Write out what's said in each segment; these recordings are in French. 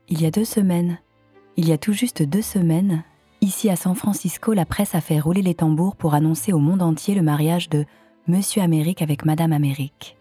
Il y a 2 semaines, il y a tout juste 2 semaines, ici à San Francisco, la presse a fait rouler les tambours pour annoncer au monde entier le mariage de Monsieur Amérique avec Madame Amérique.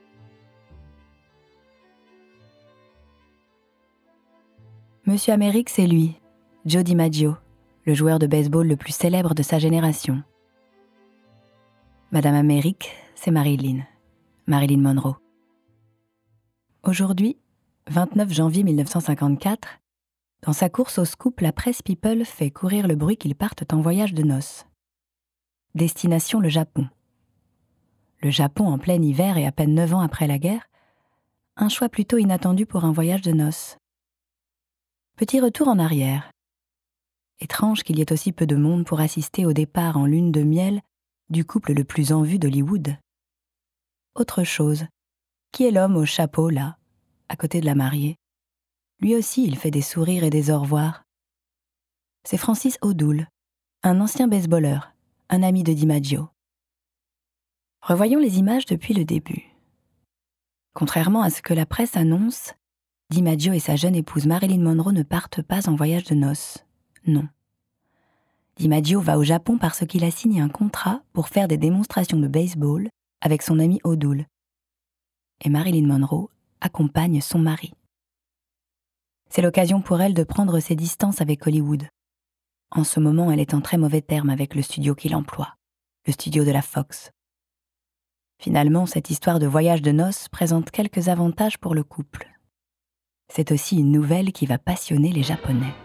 Monsieur Amérique, c'est lui, Joe DiMaggio, le joueur de baseball le plus célèbre de sa génération. Madame Amérique, c'est Marilyn Monroe. Aujourd'hui, 29 janvier 1954, dans sa course au scoop, la presse People fait courir le bruit qu'ils partent en voyage de noces. Destination le Japon. Le Japon en plein hiver et à peine 9 ans après la guerre, un choix plutôt inattendu pour un voyage de noces. Petit retour en arrière. Étrange qu'il y ait aussi peu de monde pour assister au départ en lune de miel du couple le plus en vue d'Hollywood. Autre chose, qui est l'homme au chapeau là, à côté de la mariée? Lui aussi, il fait des sourires et des au revoir. C'est Francis O'Doul, un ancien baseballeur, un ami de DiMaggio. Revoyons les images depuis le début. Contrairement à ce que la presse annonce, DiMaggio et sa jeune épouse Marilyn Monroe ne partent pas en voyage de noces. Non. DiMaggio va au Japon parce qu'il a signé un contrat pour faire des démonstrations de baseball avec son ami O'Doul. Et Marilyn Monroe accompagne son mari. C'est l'occasion pour elle de prendre ses distances avec Hollywood. En ce moment, elle est en très mauvais termes avec le studio qui l'emploie, le studio de la Fox. Finalement, cette histoire de voyage de noces présente quelques avantages pour le couple. C'est aussi une nouvelle qui va passionner les Japonais.